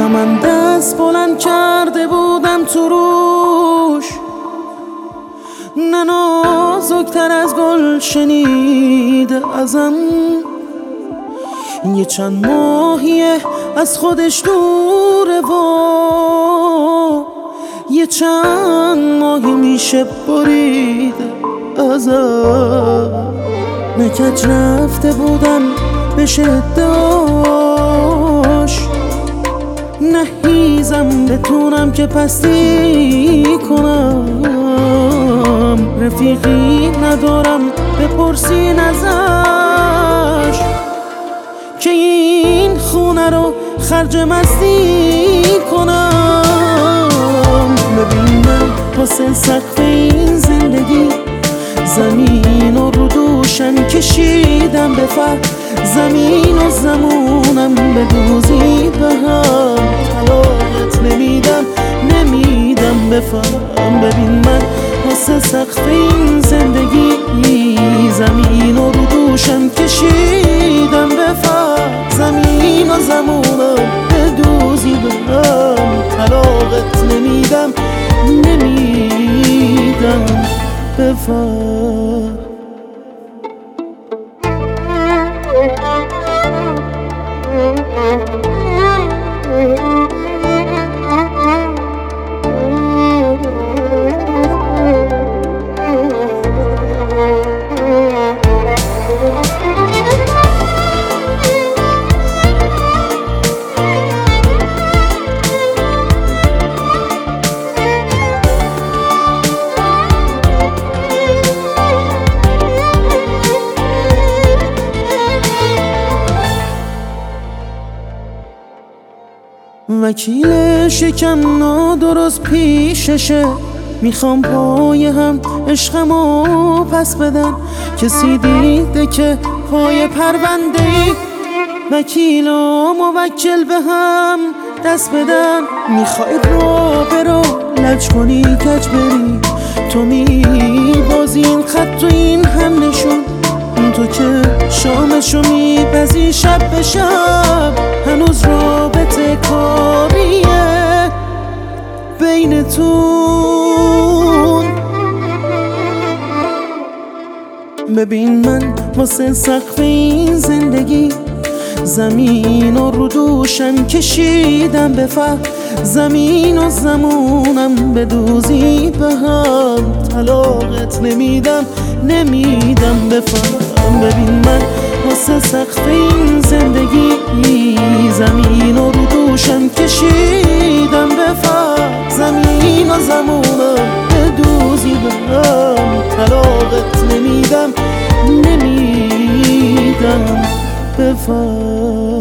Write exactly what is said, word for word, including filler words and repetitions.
نه من دست بلند کرده بودم تو روش، نه نازکتر از گل شنیده ازم. یه چند ماهیه از خودش دوره و یه چند ماهی میشه بریده ازم. نه کج رفته بودم بشه ادعاش، نه هیزم بتونم که پستی کنم. رفیقی ندارم بپرسین ازش که این خونه رو خرج مستی کنم. ببین من واسه سقف این زندگی زمین و رو دوشم کشیدم به فر، زمین و زمونم به دوزی به هم طلاقت نمیدم نمیدم بفهم. ببین من واسه سقف این زندگی زمین و رو دوشم کشیدم به فر، زمین و زمونم به دوزی به هم طلاقت نمیدم نمیدم بفهم. وکیل شکم نادرست پیششه، میخوام پای هم عشقمو پس بدن. کسی دیده که پای پرونده ای وکیل و موکل به هم دست بدن. میخوای رو برو لج کنی کج بری، تو میبازی این خط و این هم نشون. تو که شامشو میپزی شب به شب، هنوز رابطه کاریه بینتون. ببین من واسه سقف این زندگی زمین و رو دوشم کشیدم به فر، زمین و زمونم به دوزی به هم طلاقت نمیدم نمیدم بفهم. ببین من واسه سقف این زندگی زمین و رو دوشم کشیدم به فر، زمین و زمونم به دوزی به هم طلاقت نمیدم نمیدم بفهم.